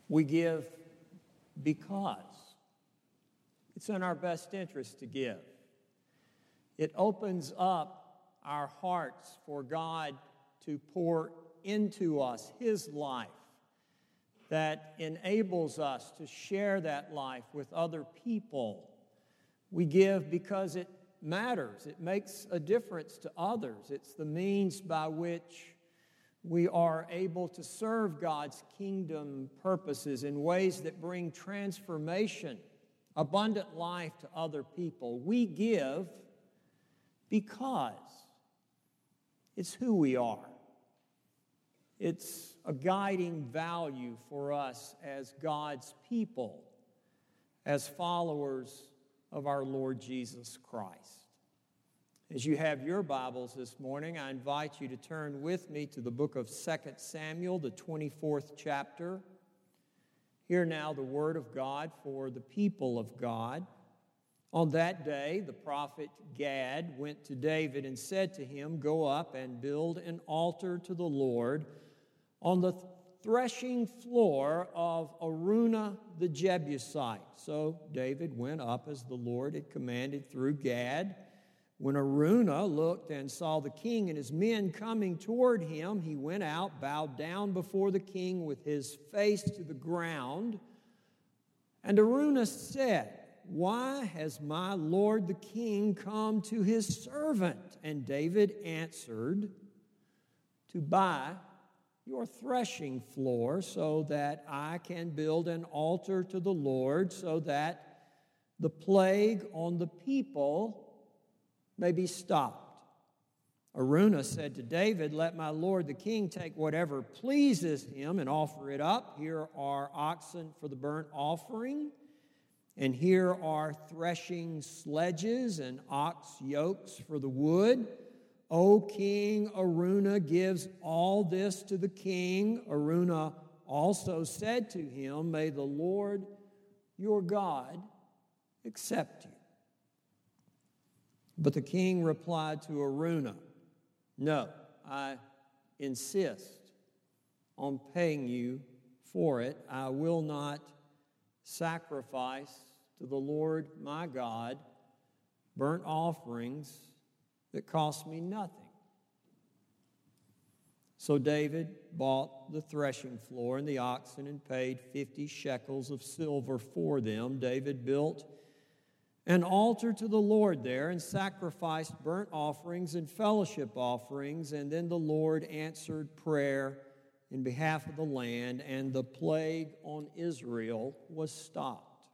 We give because it's in our best interest to give. It opens up our hearts for God to pour into us His life that enables us to share that life with other people. We give because it matters. It makes a difference to others. It's the means by which we are able to serve God's kingdom purposes in ways that bring transformation, abundant life to other people. We give because it's who we are. It's a guiding value for us as God's people, as followers of our Lord Jesus Christ. As you have your Bibles this morning, I invite you to turn with me to the book of 2 Samuel, the 24th chapter. Hear now the word of God for the people of God. On that day, the prophet Gad went to David and said to him, "Go up and build an altar to the Lord on the threshing floor of Araunah the Jebusite." So David went up as the Lord had commanded through Gad. When Araunah looked and saw the king and his men coming toward him, he went out, bowed down before the king with his face to the ground. And Araunah said, "Why has my lord the king come to his servant?" And David answered, "To buy your threshing floor so that I can build an altar to the Lord, so that the plague on the people may be stopped." Araunah said to David, "Let my lord the king take whatever pleases him and offer it up. Here are oxen for the burnt offering, and here are threshing sledges and ox yokes for the wood." O king, Araunah gives all this to the king. Araunah also said to him, "May the Lord your God accept you." But the king replied to Araunah, "No, I insist on paying you for it. I will not sacrifice to the Lord my God burnt offerings that cost me nothing." So David bought the threshing floor and the oxen and paid 50 shekels of silver for them. David built an altar to the Lord there and sacrificed burnt offerings and fellowship offerings. And then the Lord answered prayer in behalf of the land, and the plague on Israel was stopped.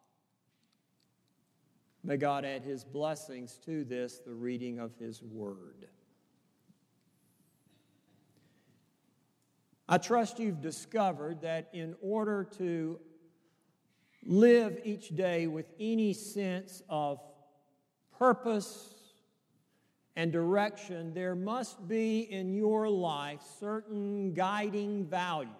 May God add His blessings to this, the reading of His word. I trust you've discovered that in order to live each day with any sense of purpose and direction, there must be in your life certain guiding values,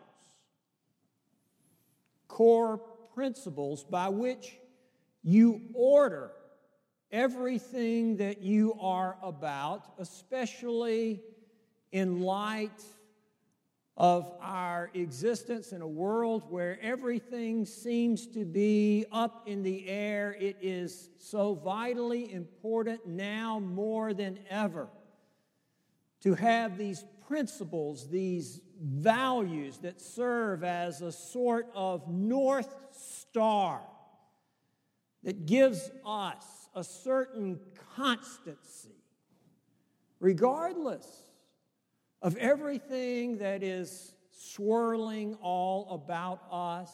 core principles by which you order everything that you are about, especially in light of our existence in a world where everything seems to be up in the air. It is so vitally important now more than ever to have these principles, these values that serve as a sort of North Star that gives us a certain constancy, regardless of everything that is swirling all about us.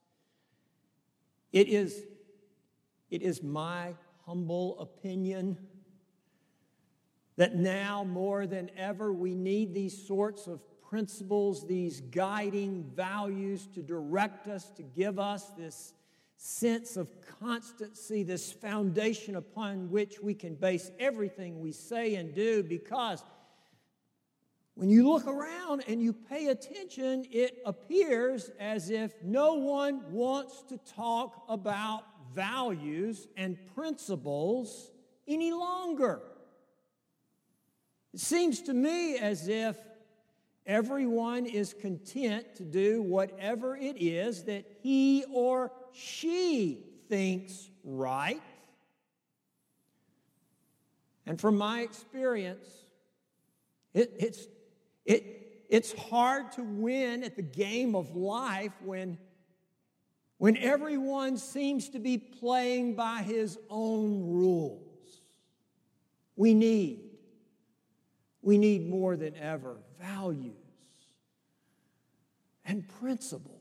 It is my humble opinion that now more than ever we need these sorts of principles, these guiding values to direct us, to give us this sense of constancy, this foundation upon which we can base everything we say and do, because when you look around and you pay attention, it appears as if no one wants to talk about values and principles any longer. It seems to me as if everyone is content to do whatever it is that he or she thinks right. And from my experience, it's hard to win at the game of life when everyone seems to be playing by his own rules. We need more than ever values and principles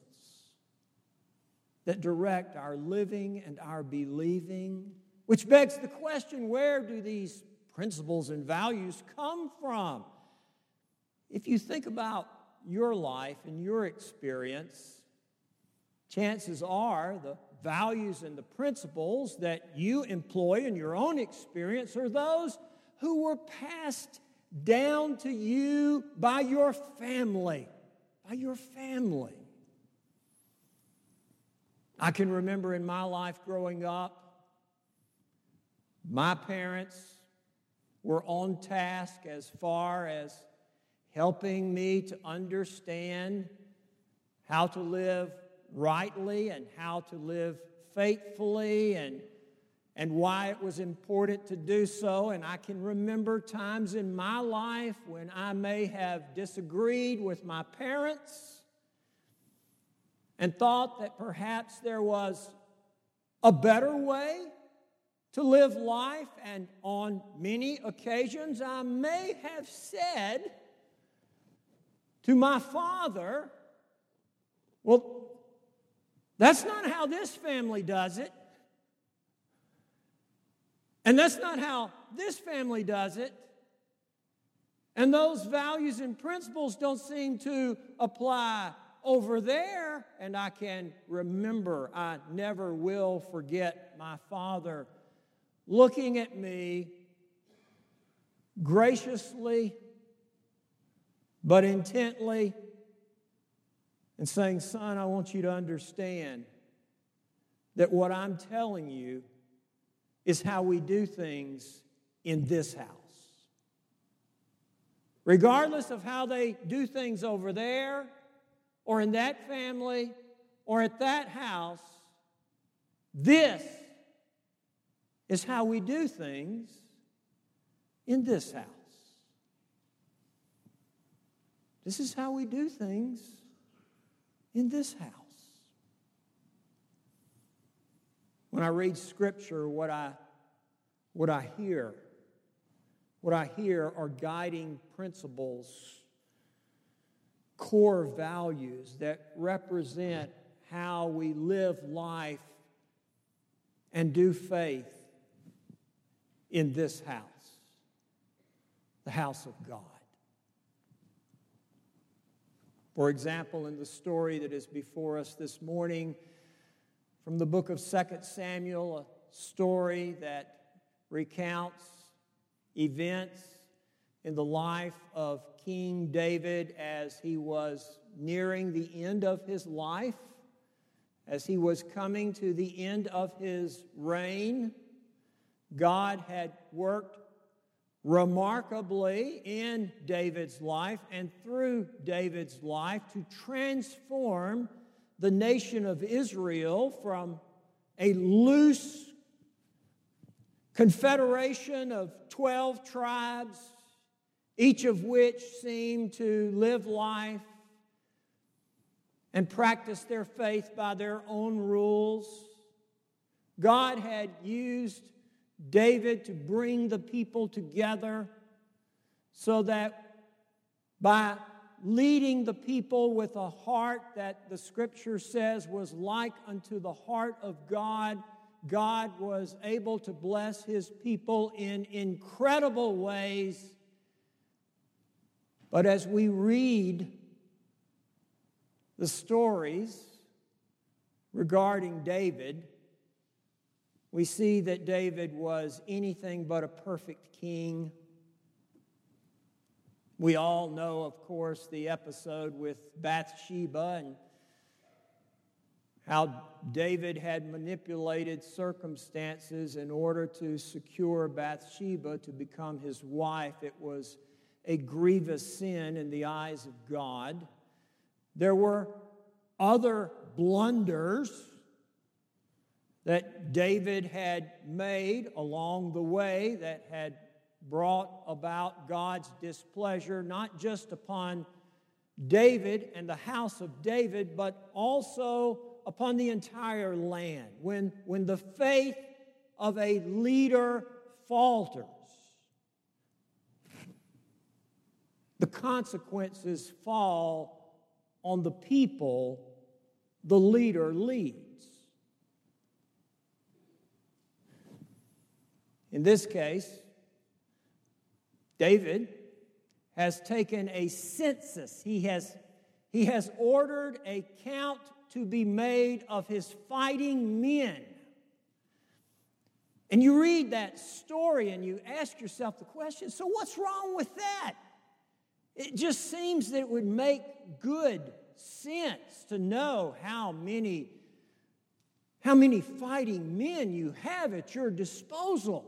that direct our living and our believing, which begs the question, where do these principles and values come from? If you think about your life and your experience, chances are the values and the principles that you employ in your own experience are those who were passed down to you by your family. By your family. I can remember in my life growing up, my parents were on task as far as helping me to understand how to live rightly and how to live faithfully and why it was important to do so. And I can remember times in my life when I may have disagreed with my parents and thought that perhaps there was a better way to live life. And on many occasions I may have said to my father, well, that's not how this family does it. And that's not how this family does it. And those values and principles don't seem to apply over there. And I can remember, I never will forget my father looking at me graciously but intently and saying, "Son, I want you to understand that what I'm telling you is how we do things in this house. Regardless of how they do things over there or in that family or at that house, this is how we do things in this house. This is how we do things in this house." When I read Scripture, what I hear are guiding principles, core values that represent how we live life and do faith in this house, the house of God. For example, in the story that is before us this morning, from the book of 2 Samuel, a story that recounts events in the life of King David as he was nearing the end of his life, as he was coming to the end of his reign. God had worked remarkably in David's life and through David's life to transform the nation of Israel from a loose confederation of 12 tribes, each of which seemed to live life and practice their faith by their own rules. God had used David to bring the people together so that by leading the people with a heart that the Scripture says was like unto the heart of God, God was able to bless His people in incredible ways. But as we read the stories regarding David, we see that David was anything but a perfect king. We all know, of course, the episode with Bathsheba and how David had manipulated circumstances in order to secure Bathsheba to become his wife. It was a grievous sin in the eyes of God. There were other blunders that David had made along the way that had brought about God's displeasure, not just upon David and the house of David, but also upon the entire land. When the faith of a leader falters, the consequences fall on the people the leader leads. In this case, David has taken a census. He has ordered a count to be made of his fighting men. And you read that story and you ask yourself the question, so what's wrong with that? It just seems that it would make good sense to know how many fighting men you have at your disposal.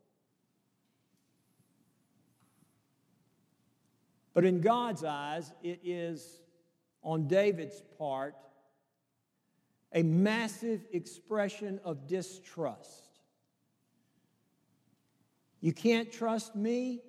But in God's eyes, it is, on David's part, a massive expression of distrust. You can't trust me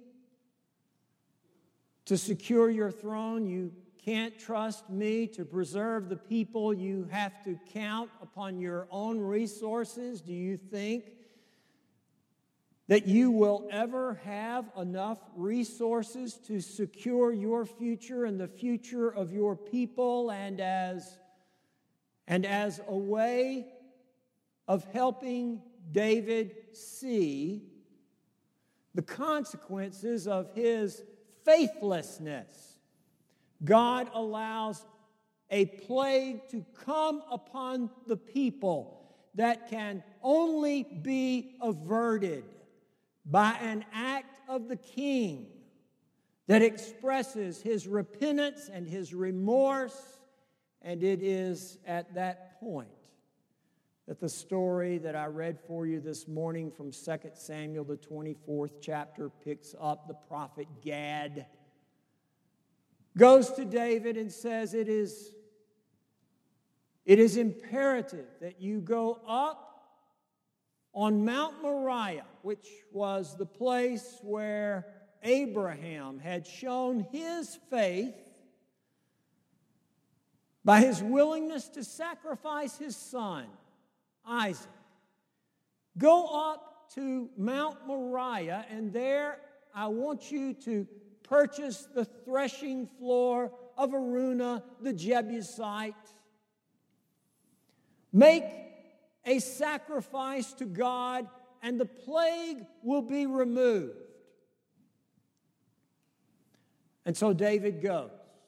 to secure your throne. You can't trust me to preserve the people. You have to count upon your own resources. Do you think that you will ever have enough resources to secure your future and the future of your people? And as a way of helping David see the consequences of his faithlessness, God allows a plague to come upon the people that can only be averted by an act of the king that expresses his repentance and his remorse. And it is at that point that the story that I read for you this morning from 2 Samuel, the 24th chapter, picks up. The prophet Gad goes to David and says, it is imperative that you go up on Mount Moriah, which was the place where Abraham had shown his faith by his willingness to sacrifice his son, Isaac. Go up to Mount Moriah, and there I want you to purchase the threshing floor of Araunah the Jebusite. Make a sacrifice to God, and the plague will be removed. And so David goes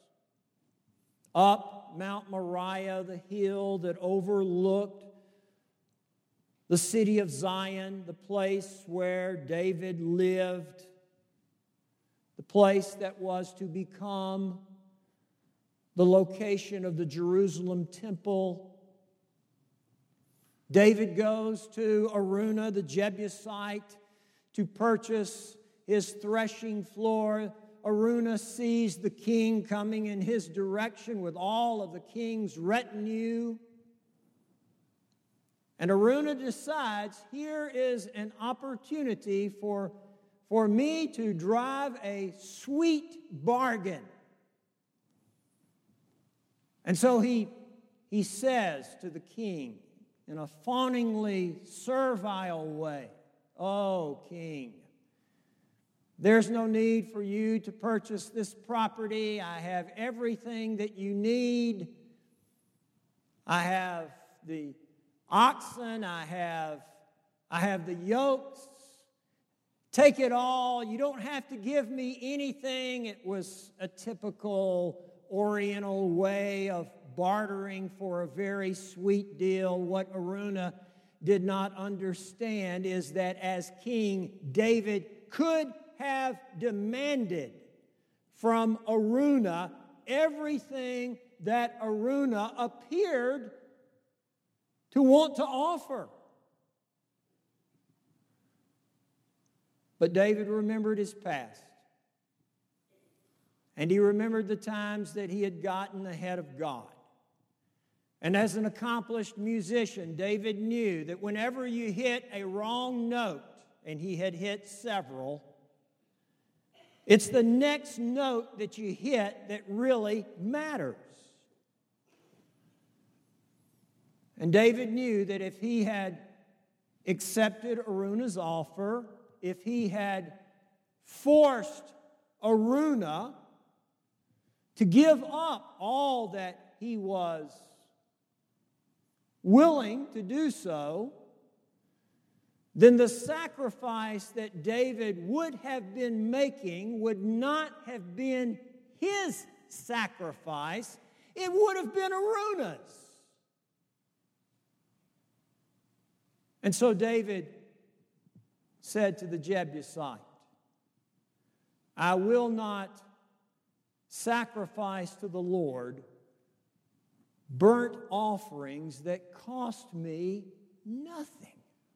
up Mount Moriah, the hill that overlooked the city of Zion, the place where David lived, the place that was to become the location of the Jerusalem temple. David goes to Araunah the Jebusite to purchase his threshing floor. Araunah sees the king coming in his direction with all of the king's retinue. And Araunah decides, here is an opportunity for me to drive a sweet bargain. And so he says to the king, in a fawningly servile way, "Oh, king, there's no need for you to purchase this property. I have everything that you need. I have the oxen, I have the yokes. Take it all. You don't have to give me anything." It was a typical Oriental way of bartering for a very sweet deal. What Araunah did not understand is that as king, David could have demanded from Araunah everything that Araunah appeared to want to offer. But David remembered his past. And he remembered the times that he had gotten ahead of God. And as an accomplished musician, David knew that whenever you hit a wrong note, and he had hit several, it's the next note that you hit that really matters. And David knew that if he had accepted Araunah's offer, if he had forced Araunah to give up all that he was willing to do so, then the sacrifice that David would have been making would not have been his sacrifice. It would have been Araunah's. And so David said to the Jebusite, I will not sacrifice to the Lord burnt offerings that cost me nothing.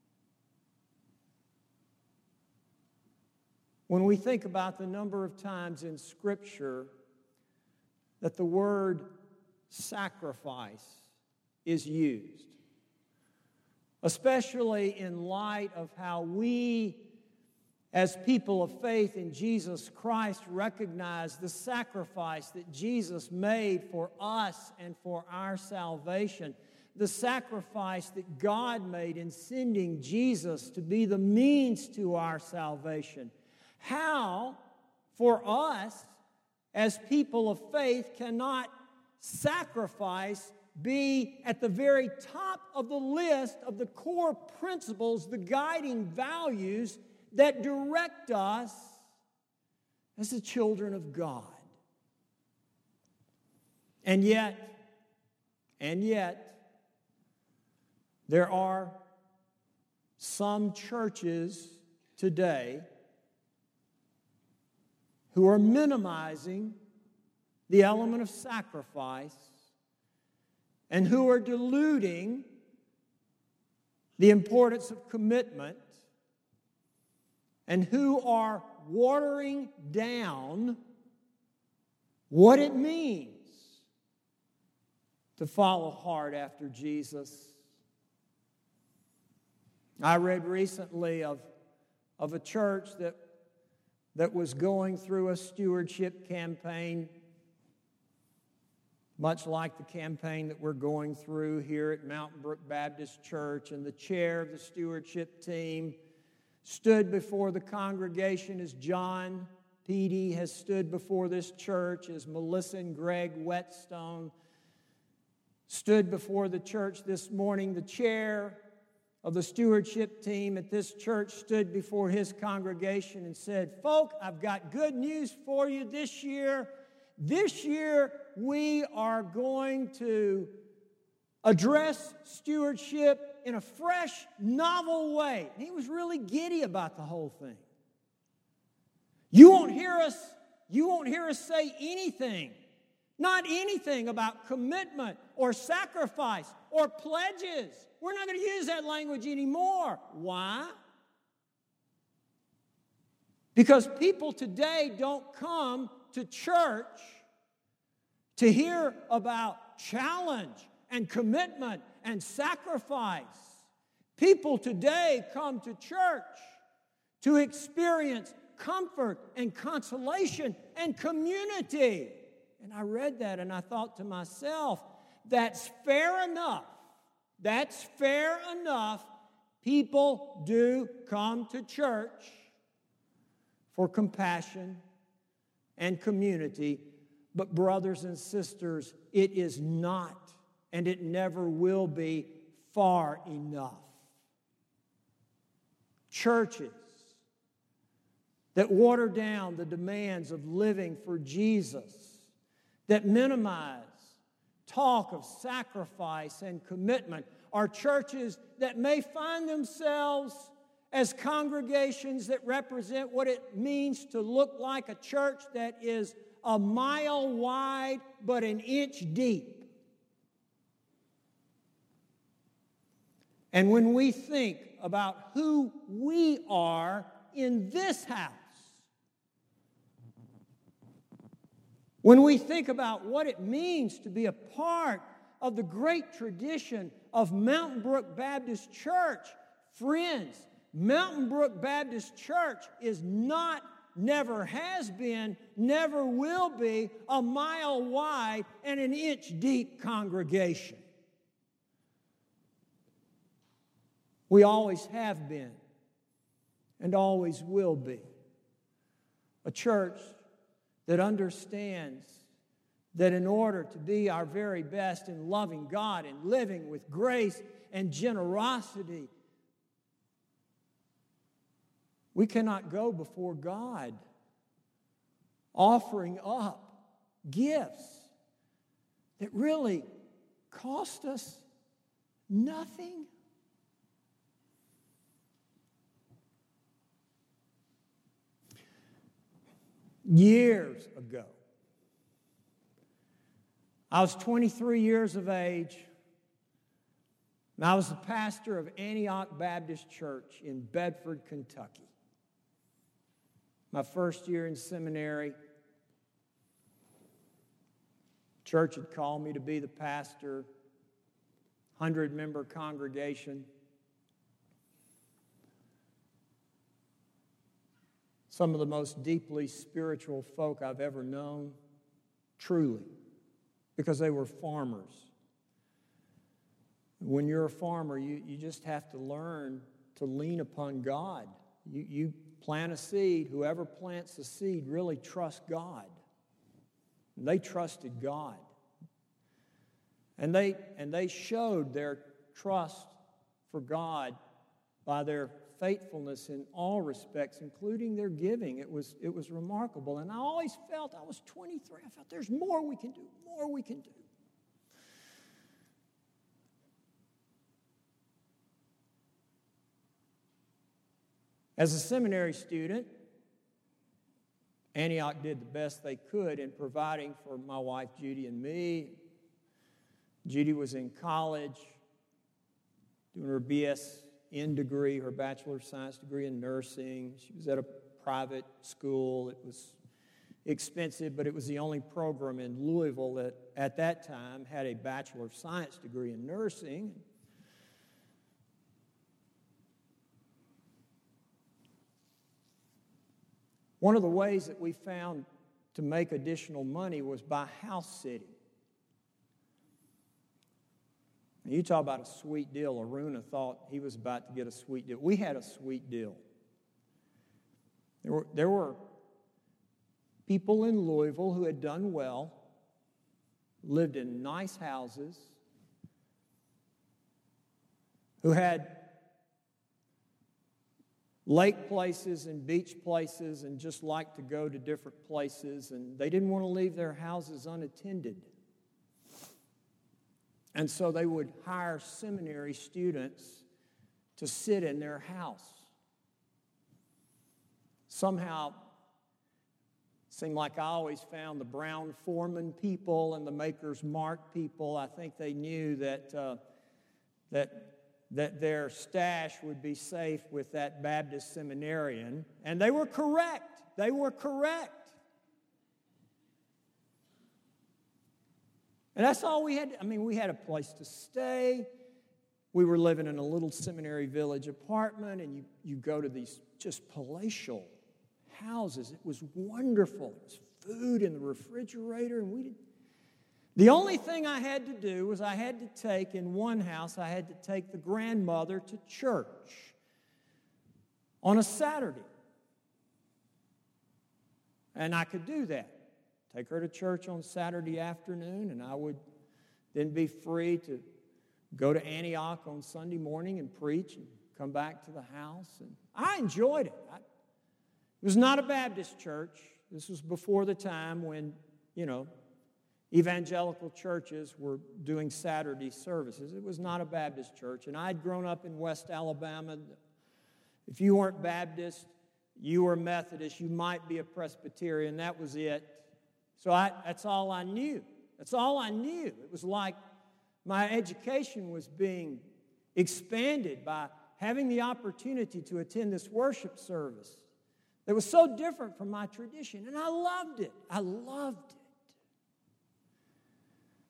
When we think about the number of times in Scripture that the word sacrifice is used, especially in light of how we, as people of faith in Jesus Christ, recognize the sacrifice that Jesus made for us and for our salvation, the sacrifice that God made in sending Jesus to be the means to our salvation. How, for us, as people of faith, cannot sacrifice be at the very top of the list of the core principles, the guiding values that direct us as the children of God? And yet, there are some churches today who are minimizing the element of sacrifice and who are diluting the importance of commitment and who are watering down what it means to follow hard after Jesus. I read recently of a church that was going through a stewardship campaign, much like the campaign that we're going through here at Mountain Brook Baptist Church. And the chair of the stewardship team stood before the congregation, as John Petey has stood before this church, as Melissa and Greg Whetstone stood before the church this morning. The chair of the stewardship team at this church stood before his congregation and said, "Folk, I've got good news for you this year. This year we are going to address stewardship in a fresh, novel way." And he was really giddy about the whole thing. You won't hear us say anything, not anything about commitment or sacrifice or pledges. We're not going to use that language anymore. Why? Because people today don't come to church to hear about challenge and commitment and sacrifice. People today come to church to experience comfort and consolation and community. And I read that and I thought to myself, that's fair enough. That's fair enough. People do come to church for compassion and community. But brothers and sisters, it is not, and it never will be, far enough. Churches that water down the demands of living for Jesus, that minimize talk of sacrifice and commitment, are churches that may find themselves as congregations that represent what it means to look like a church that is a mile wide but an inch deep. And when we think about who we are in this house, When we think about what it means to be a part of the great tradition of Mountain Brook Baptist Church, friends, Mountain Brook Baptist Church is not, never has been, never will be a mile wide and an inch deep congregation. We always have been and always will be a church that understands that in order to be our very best in loving God and living with grace and generosity, we cannot go before God offering up gifts that really cost us nothing. Years ago, I was 23 years of age, and I was the pastor of Antioch Baptist Church in Bedford, Kentucky. My first year in seminary, the church had called me to be the pastor, 100-member congregation. Some of the most deeply spiritual folk I've ever known, truly, because they were farmers. When you're a farmer, you just have to learn to lean upon God. You plant a seed. Whoever plants the seed really trusts God. And they trusted God. And they showed their trust for God by their faithfulness in all respects, including their giving. It was remarkable. And I always felt, I was 23, I felt there's more we can do, more we can do. As a seminary student, Antioch did the best they could in providing for my wife Judy and me. Judy was in college, doing her BSN degree, her Bachelor of Science degree in nursing. She was at a private school. It was expensive, but it was the only program in Louisville that at that time had a Bachelor of Science degree in nursing. One of the ways that we found to make additional money was by house sitting. And you talk about a sweet deal. Aruna thought he was about to get a sweet deal. We had a sweet deal. There were people in Louisville who had done well, lived in nice houses, who had lake places and beach places and just liked to go to different places, and they didn't want to leave their houses unattended. And so they would hire seminary students to sit in their house. Somehow, it seemed like I always found the Brown Foreman people and the Maker's Mark people. I think they knew that their stash would be safe with that Baptist seminarian. And they were correct. They were correct. And that's all we had. I mean, we had a place to stay. We were living in a little seminary village apartment, and you go to these just palatial houses. It was wonderful. There was food in the refrigerator, and the only thing I had to do was I had to take, in one house, I had to take the grandmother to church on a Saturday. And I could do that. Take her to church on Saturday afternoon, and I would then be free to go to Antioch on Sunday morning and preach and come back to the house. And I enjoyed it. It was not a Baptist church. This was before the time when, evangelical churches were doing Saturday services. It was not a Baptist church. And I'd grown up in West Alabama. If you weren't Baptist, you were Methodist, you might be a Presbyterian. That was it. So that's all I knew. That's all I knew. It was like my education was being expanded by having the opportunity to attend this worship service that was so different from my tradition. And I loved it. I loved it.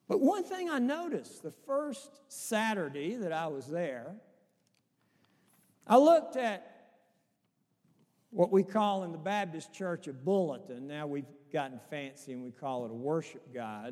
But one thing I noticed the first Saturday that I was there, I looked at what we call in the Baptist church a bulletin. Now we've gotten fancy and we call it a worship guide.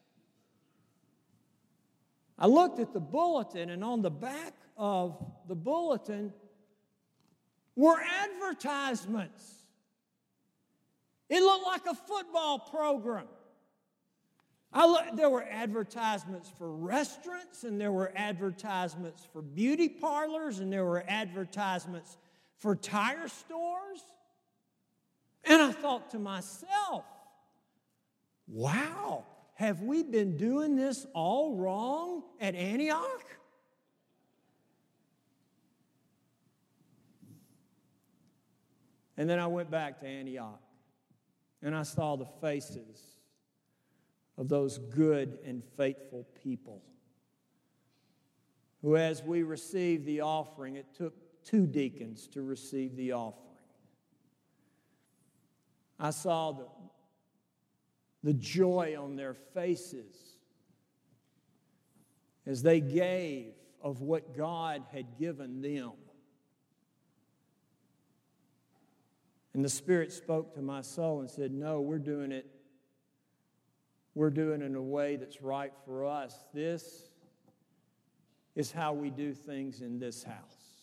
I looked at the bulletin, and on the back of the bulletin were advertisements. It looked like a football program. There were advertisements for restaurants, and there were advertisements for beauty parlors, and there were advertisements for tire stores. And I thought to myself, wow, have we been doing this all wrong at Antioch? And then I went back to Antioch, and I saw the faces of those good and faithful people who, as we received the offering, it took 2 deacons to receive the offering. I saw the joy on their faces as they gave of what God had given them. And the Spirit spoke to my soul and said, no, we're doing it in a way that's right for us. This is how we do things in this house.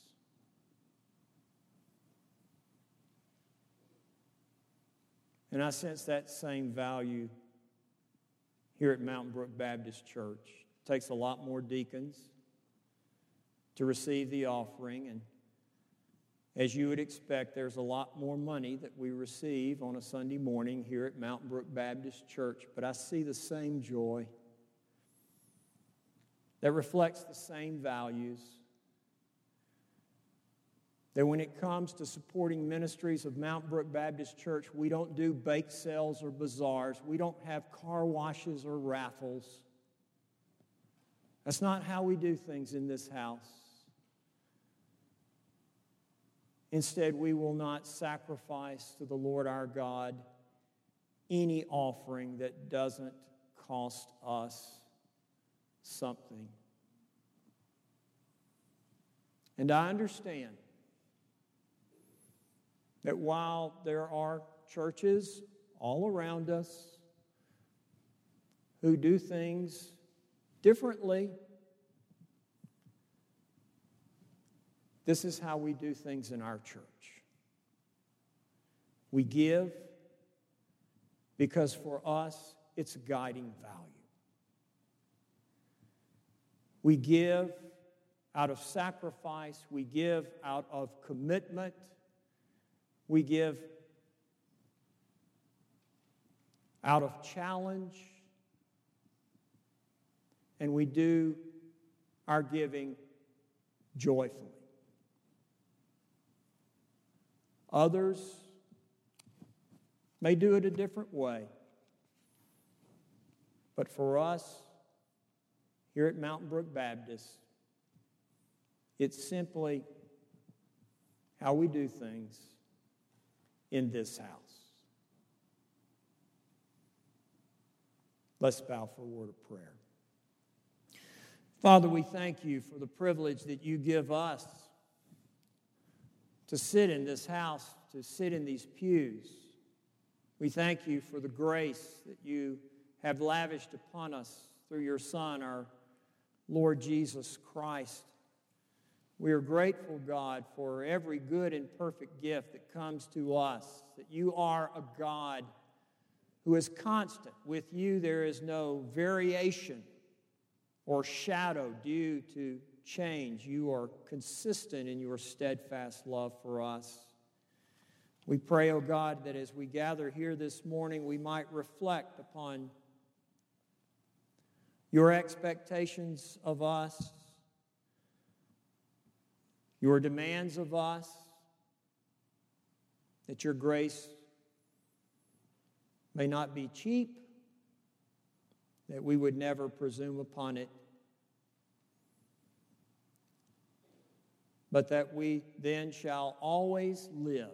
And I sense that same value here at Mountain Brook Baptist Church. It takes a lot more deacons to receive the offering, and as you would expect, there's a lot more money that we receive on a Sunday morning here at Mountain Brook Baptist Church, but I see the same joy that reflects the same values. That when it comes to supporting ministries of Mountain Brook Baptist Church, we don't do bake sales or bazaars. We don't have car washes or raffles. That's not how we do things in this house. Instead, we will not sacrifice to the Lord our God any offering that doesn't cost us something. And I understand that while there are churches all around us who do things differently, this is how we do things in our church. We give because for us, it's a guiding value. We give out of sacrifice. We give out of commitment. We give out of challenge. And we do our giving joyfully. Others may do it a different way. But for us, here at Mountain Brook Baptist, it's simply how we do things in this house. Let's bow for a word of prayer. Father, we thank you for the privilege that you give us to sit in this house, to sit in these pews. We thank you for the grace that you have lavished upon us through your Son, our Lord Jesus Christ. We are grateful, God, for every good and perfect gift that comes to us, that you are a God who is constant. With you there is no variation or shadow due to change. You are consistent in your steadfast love for us. We pray, O God, that as we gather here this morning, we might reflect upon your expectations of us, your demands of us, that your grace may not be cheap, that we would never presume upon it, but that we then shall always live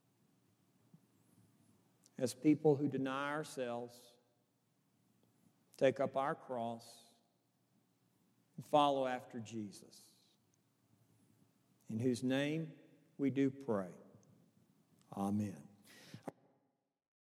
as people who deny ourselves, take up our cross, and follow after Jesus, in whose name we do pray. Amen.